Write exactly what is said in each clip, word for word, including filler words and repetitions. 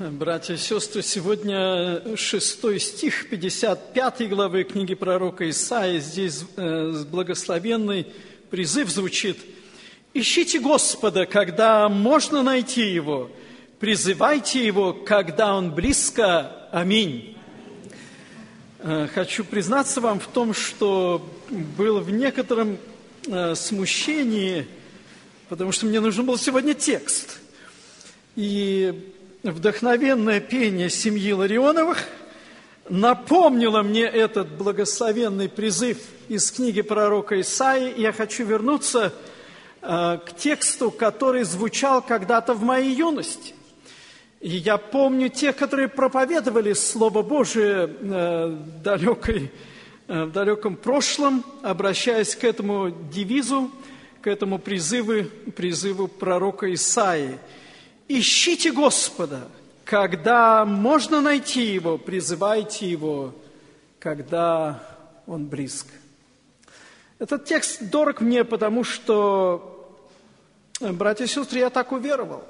Братья и сестры, сегодня шестой стих пятьдесят пятой главы книги пророка Исаии. Здесь э, благословенный призыв звучит: «Ищите Господа, когда можно найти Его, призывайте Его, когда Он близко. Аминь». Э, хочу признаться вам в том, что был в некотором э, смущении, потому что мне нужен был сегодня текст. И вдохновенное пение семьи Ларионовых напомнило мне этот благословенный призыв из книги пророка Исаии. И я хочу вернуться э, к тексту, который звучал когда-то в моей юности. И я помню тех, которые проповедовали Слово Божие э, далекой, э, в далеком прошлом, обращаясь к этому девизу, к этому призыву, призыву пророка Исаии. «Ищите Господа, когда можно найти Его, призывайте Его, когда Он близко». Этот текст дорог мне, потому что, братья и сестры, я так уверовал.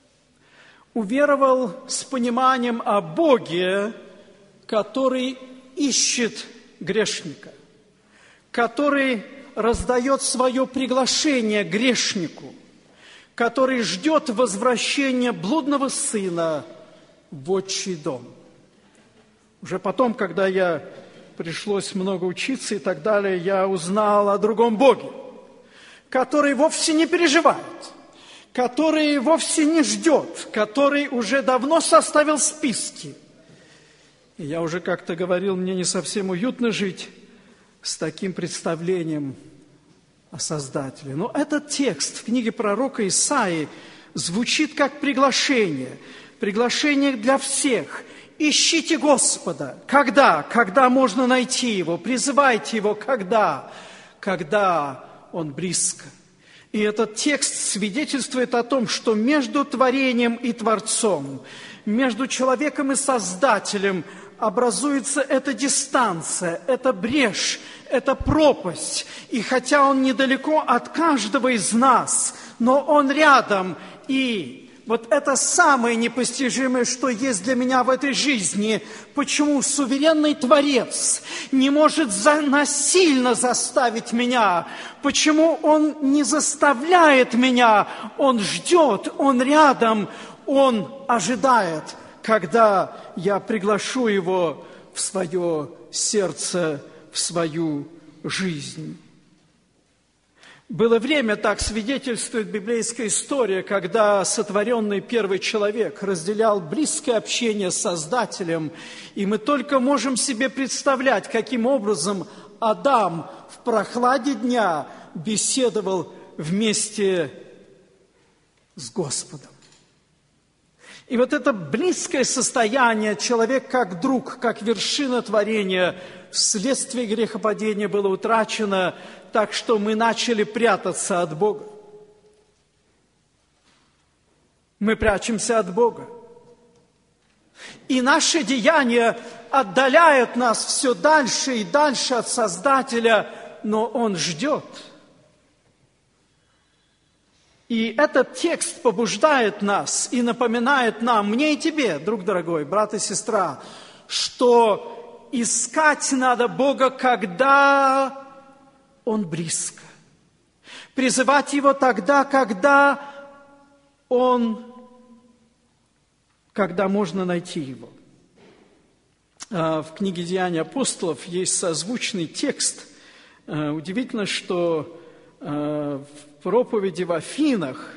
Уверовал с пониманием о Боге, который ищет грешника, который раздает свое приглашение грешнику, который ждет возвращения блудного сына в отчий дом. Уже потом, когда я пришлось много учиться и так далее, я узнал о другом Боге, который вовсе не переживает, который вовсе не ждет, который уже давно составил списки. И я уже как-то говорил, мне не совсем уютно жить с таким представлением о Создателе. Но этот текст в книге пророка Исаии звучит как приглашение. Приглашение для всех. Ищите Господа. Когда? Когда можно найти Его. Призывайте Его. Когда? Когда Он близко. И этот текст свидетельствует о том, что между творением и Творцом, между человеком и Создателем образуется эта дистанция, эта брешь, эта пропасть. И хотя Он недалеко от каждого из нас, но Он рядом. И вот это самое непостижимое, что есть для меня в этой жизни. Почему суверенный Творец не может за, насильно заставить меня? Почему Он не заставляет меня? Он ждет, Он рядом, Он ожидает, когда я приглашу Его в свое сердце, в свою жизнь. Было время, так свидетельствует библейская история, когда сотворенный первый человек разделял близкое общение с Создателем, и мы только можем себе представлять, каким образом Адам в прохладе дня беседовал вместе с Господом. И вот это близкое состояние, человек как друг, как вершина творения, вследствие грехопадения было утрачено, так что мы начали прятаться от Бога. Мы прячемся от Бога. И наши деяния отдаляют нас все дальше и дальше от Создателя, но Он ждет. И этот текст побуждает нас и напоминает нам, мне и тебе, друг дорогой, брат и сестра, что искать надо Бога, когда Он близко. Призывать Его тогда, когда Он, когда можно найти Его. В книге «Деяния апостолов» есть созвучный текст. Удивительно, что в проповеди в Афинах,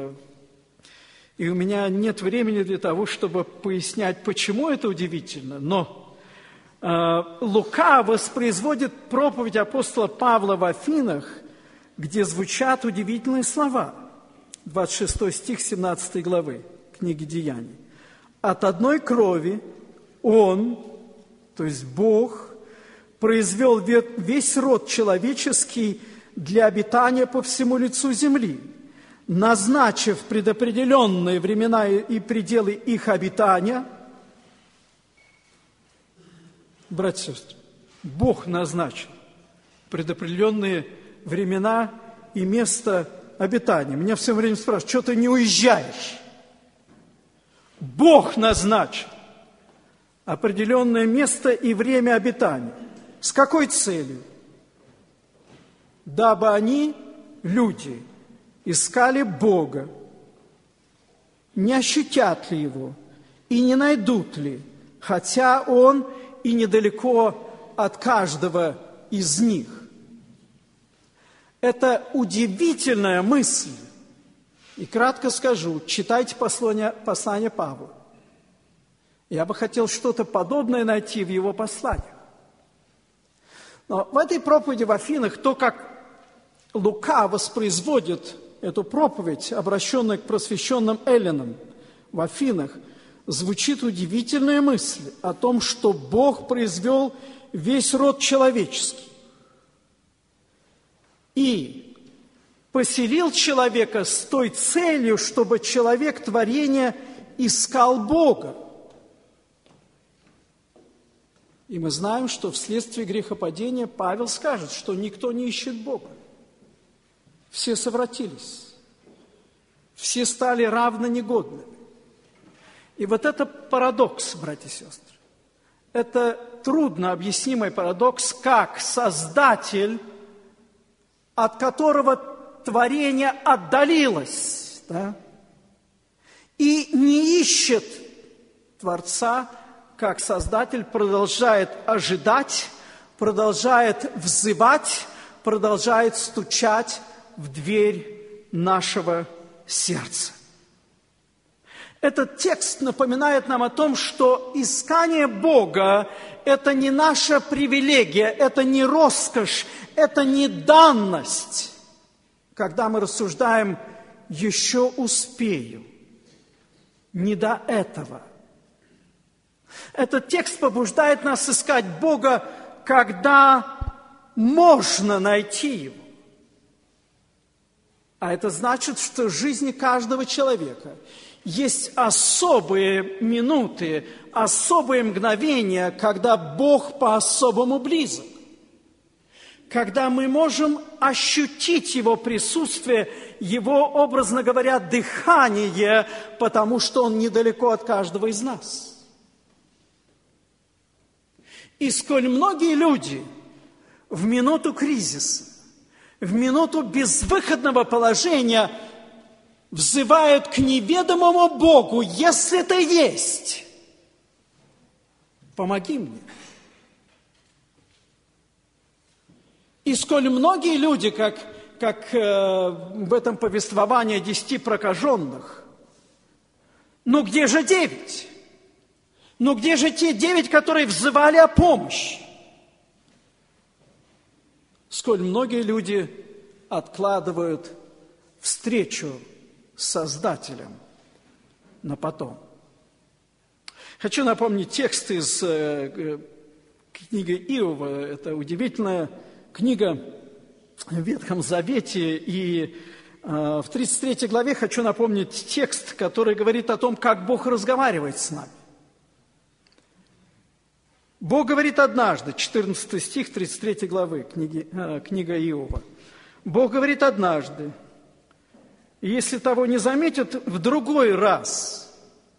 и у меня нет времени для того, чтобы пояснять, почему это удивительно, но Лука воспроизводит проповедь апостола Павла в Афинах, где звучат удивительные слова. двадцать шестой стих семнадцатой главы книги «Деяний». «От одной крови Он, то есть Бог, произвел весь род человеческий для обитания по всему лицу земли, назначив предопределенные времена и пределы их обитания». Братья и сестры, Бог назначил предопределенные времена и место обитания. Меня все время спрашивают, что ты не уезжаешь? Бог назначил определенное место и время обитания. С какой целью? Дабы они, люди, искали Бога, не ощутят ли Его и не найдут ли, хотя Он и недалеко от каждого из них. Это удивительная мысль. И кратко скажу, читайте послание, послание Павла. Я бы хотел что-то подобное найти в его посланиях. Но в этой проповеди в Афинах, то, как Лука воспроизводит эту проповедь, обращенную к просвещенным эллинам в Афинах, звучит удивительная мысль о том, что Бог произвел весь род человеческий и поселил человека с той целью, чтобы человек творения искал Бога. И мы знаем, что вследствие грехопадения Павел скажет, что никто не ищет Бога. Все совратились, все стали равно негодными. И вот это парадокс, братья и сестры. Это трудно объяснимый парадокс, как Создатель, от которого творение отдалилось, да, и не ищет Творца, как Создатель продолжает ожидать, продолжает взывать, продолжает стучать в дверь нашего сердца. Этот текст напоминает нам о том, что искание Бога – это не наша привилегия, это не роскошь, это не данность. Когда мы рассуждаем «еще успею», не до этого. Этот текст побуждает нас искать Бога, когда можно найти Его. А это значит, что в жизни каждого человека есть особые минуты, особые мгновения, когда Бог по-особому близок. Когда мы можем ощутить Его присутствие, Его, образно говоря, дыхание, потому что Он недалеко от каждого из нас. И сколь многие люди в минуту кризиса, в минуту безвыходного положения взывают к неведомому Богу: если Ты есть, помоги мне. И сколь многие люди, как, как э, в этом повествовании о десяти прокаженных, ну где же девять? Ну где же те девять, которые взывали о помощи? Сколь многие люди откладывают встречу с Создателем на потом. Хочу напомнить текст из э, книги Иова. Это удивительная книга в Ветхом Завете. И э, в тридцать третьей главе хочу напомнить текст, который говорит о том, как Бог разговаривает с нами. Бог говорит однажды, четырнадцатый стих тридцать третьей главы, книги, э, книга Иова. Бог говорит однажды: если того не заметят, в другой раз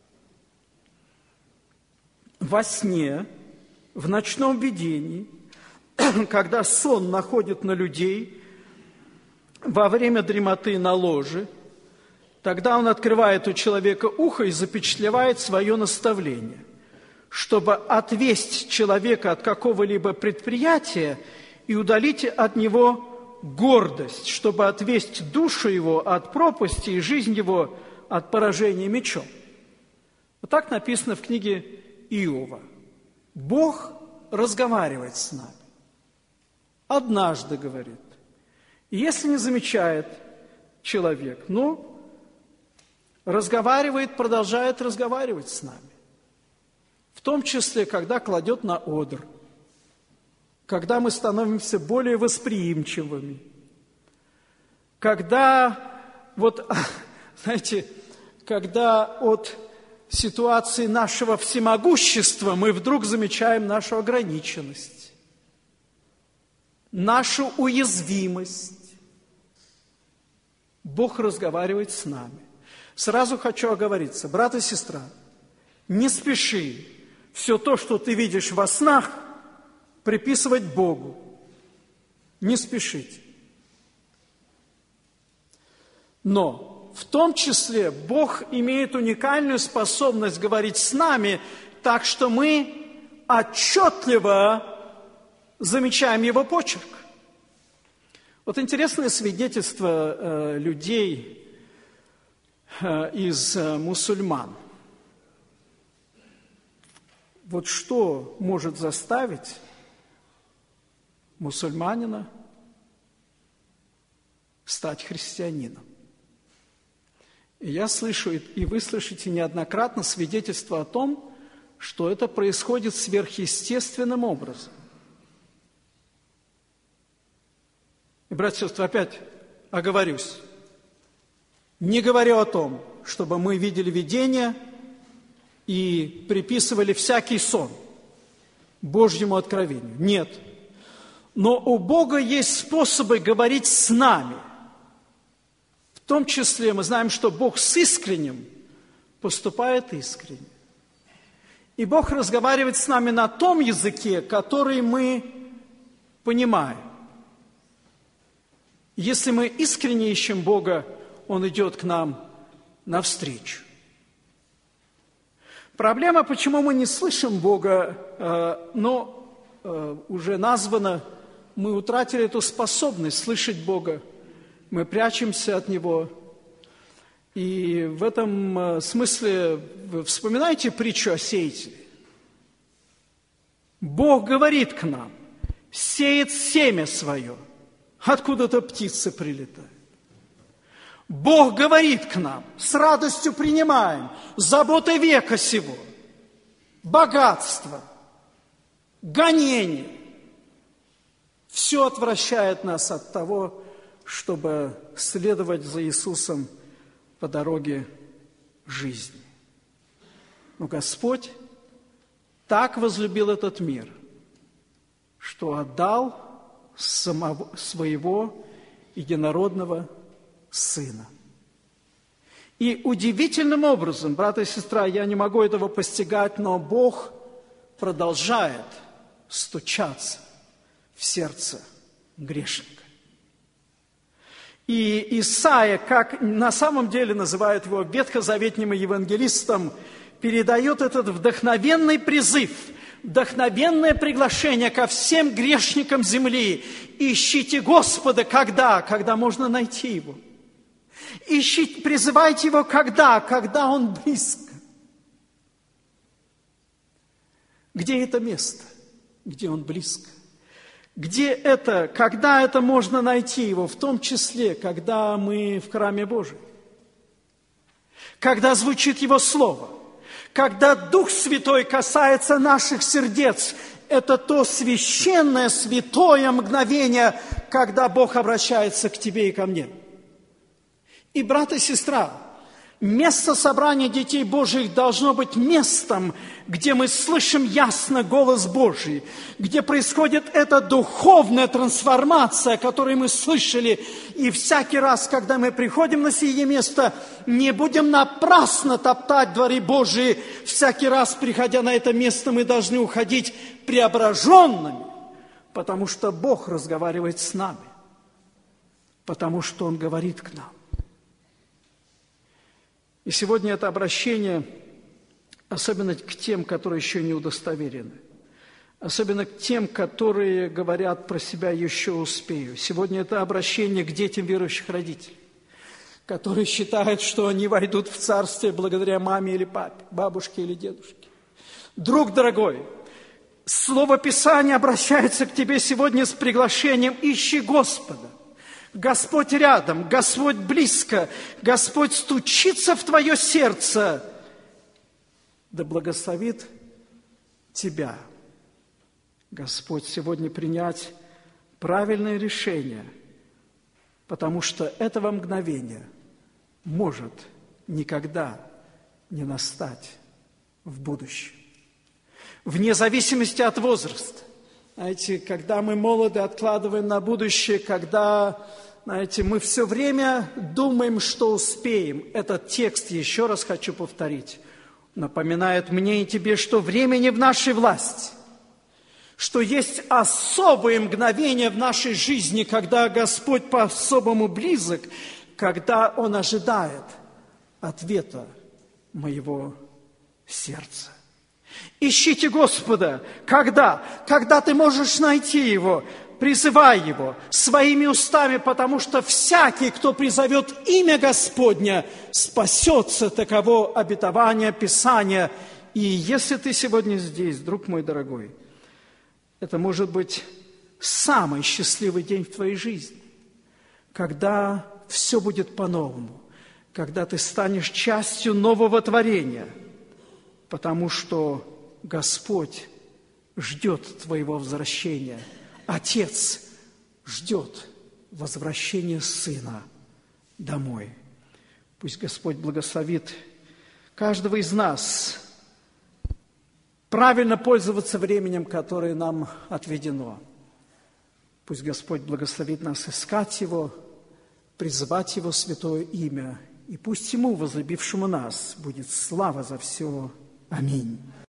во сне, в ночном видении, когда сон находит на людей, во время дремоты на ложе, тогда он открывает у человека ухо и запечатлевает свое наставление, чтобы отвесть человека от какого-либо предприятия и удалить от него гордость, чтобы отвесть душу его от пропасти и жизнь его от поражения мечом. Вот так написано в книге Иова. Бог разговаривает с нами. Однажды, говорит. И если не замечает человек, ну, разговаривает, продолжает разговаривать с нами. В том числе, когда кладет на одр, когда мы становимся более восприимчивыми, когда, вот, знаете, когда от ситуации нашего всемогущества мы вдруг замечаем нашу ограниченность, нашу уязвимость. Бог разговаривает с нами. Сразу хочу оговориться, брат и сестра, Не спеши все то, что ты видишь во снах, приписывать Богу. Не спешите. Но в том числе Бог имеет уникальную способность говорить с нами, так что мы отчетливо замечаем Его почерк. Вот интересное свидетельство э, людей э, из э, мусульман. Вот что может заставить мусульманина стать христианином? И я слышу, и вы слышите неоднократно свидетельство о том, что это происходит сверхъестественным образом. И, братья и сестры, опять оговорюсь. Не говорю о том, чтобы мы видели видение и приписывали всякий сон Божьему откровению. Нет. Но у Бога есть способы говорить с нами. В том числе мы знаем, что Бог с искренним поступает искренне. И Бог разговаривает с нами на том языке, который мы понимаем. Если мы искренне ищем Бога, Он идет к нам навстречу. Проблема, почему мы не слышим Бога, э, но э, уже названо, мы утратили эту способность слышать Бога. Мы прячемся от Него. И в этом э, смысле вы вспоминаете притчу о сеятеле? Бог говорит к нам, сеет семя свое. Откуда-то птицы прилетают. Бог говорит к нам, с радостью принимаем заботы века сего, богатство, гонение. Все отвращает нас от того, чтобы следовать за Иисусом по дороге жизни. Но Господь так возлюбил этот мир, что отдал самого, своего единородного Сына. И удивительным образом, брат и сестра, я не могу этого постигать, но Бог продолжает стучаться в сердце грешника. И Исаия, как на самом деле называют его ветхозаветным евангелистом, передает этот вдохновенный призыв, вдохновенное приглашение ко всем грешникам земли. Ищите Господа, когда? Когда можно найти Его. Ищите, призывайте Его, когда? Когда Он близко. Где это место? Где Он близко? Где это, когда это можно найти Его? В том числе, когда мы в храме Божьем. Когда звучит Его Слово. Когда Дух Святой касается наших сердец. Это то священное, святое мгновение, когда Бог обращается к тебе и ко мне. И, брат и сестра, место собрания детей Божьих должно быть местом, где мы слышим ясно голос Божий, где происходит эта духовная трансформация, которую мы слышали. И всякий раз, когда мы приходим на сие место, не будем напрасно топтать дворы Божии. Всякий раз, приходя на это место, мы должны уходить преображенными, потому что Бог разговаривает с нами, потому что Он говорит к нам. И сегодня это обращение, особенно к тем, которые еще не удостоверены, особенно к тем, которые говорят про себя «еще успею». Сегодня это обращение к детям верующих родителей, которые считают, что они войдут в царствие благодаря маме или папе, бабушке или дедушке. Друг дорогой, Слово Писания обращается к тебе сегодня с приглашением «Ищи Господа». Господь рядом, Господь близко, Господь стучится в твое сердце. Да благословит тебя Господь сегодня принять правильное решение, потому что этого мгновения может никогда не настать в будущем. Вне зависимости от возраста. Знаете, когда мы молоды, откладываем на будущее, когда, знаете, мы все время думаем, что успеем. Этот текст, еще раз хочу повторить, напоминает мне и тебе, что время не в нашей власти, что есть особые мгновения в нашей жизни, когда Господь по-особому близок, когда Он ожидает ответа моего сердца. Ищите Господа. Когда? Когда ты можешь найти Его, призывай Его своими устами, потому что всякий, кто призовет имя Господня, спасется. Таково обетование Писания. И если ты сегодня здесь, друг мой дорогой, это может быть самый счастливый день в твоей жизни, когда все будет по-новому, когда ты станешь частью нового творения, потому что Господь ждет твоего возвращения. Отец ждет возвращения Сына домой. Пусть Господь благословит каждого из нас правильно пользоваться временем, которое нам отведено. Пусть Господь благословит нас искать Его, призывать Его святое имя, и пусть Ему, возлюбившему нас, будет слава за все. Аминь.